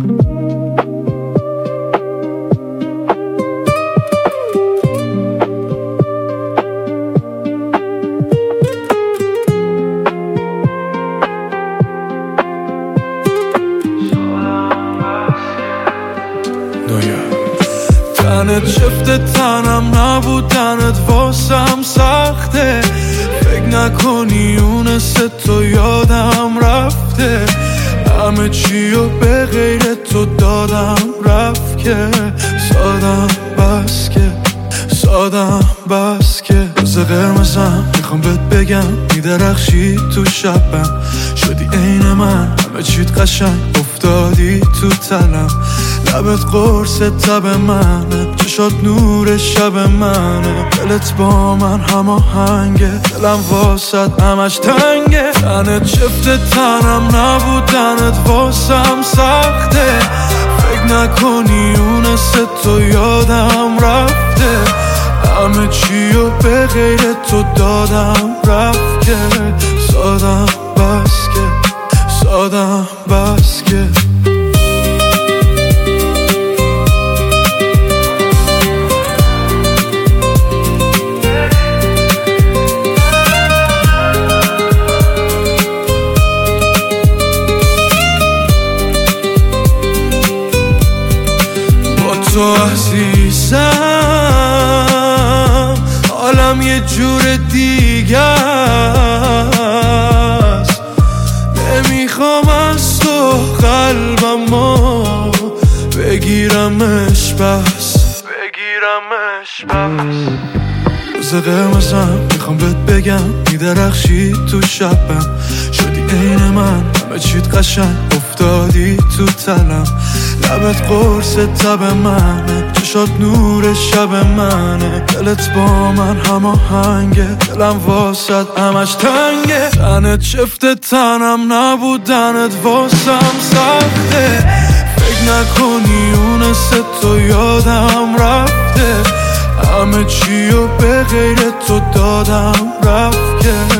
تنت شفت تنم نبودنت واسم سخته، فکر نکنی اون تو یادم رفته، همه چیو به غیر تو دادم رفت که سادم بس که سادم بس که روز قرمزم میخوام بهت بگم میدرخشی تو شبم، شدی عین من همه چیت قشنگ افتادی تو تنم، لبت قرص تب منه چشات نور شب منه، دلت با من هماهنگه دلم واسد همش تنگه، تنت شفت تنم نبودنت واسم سخته، فکر نکنی اون تو یادم رفته، همه چیو به غیر تو دادم رفت که سادم بس که سادم بس که تو عزیزم حالم یه جور دیگه است، نمیخوام از تو قلبمو بگیرمش بس بگیرمش بس، روز قرمزم میخوام بهت بگم میدرخشی تو شبم، شدی عین من همه چیت قشنگ افتادی تو تنم، لبت قرص تب منه چشات نور شب منه، دلت با من هماهنگه دلم واسد همش تنگه، تنت شفت تنم نبودنت واسم سخته، فکر نکنی اون تو یادم رفته، همه چیو به غیر تو دادم رفت که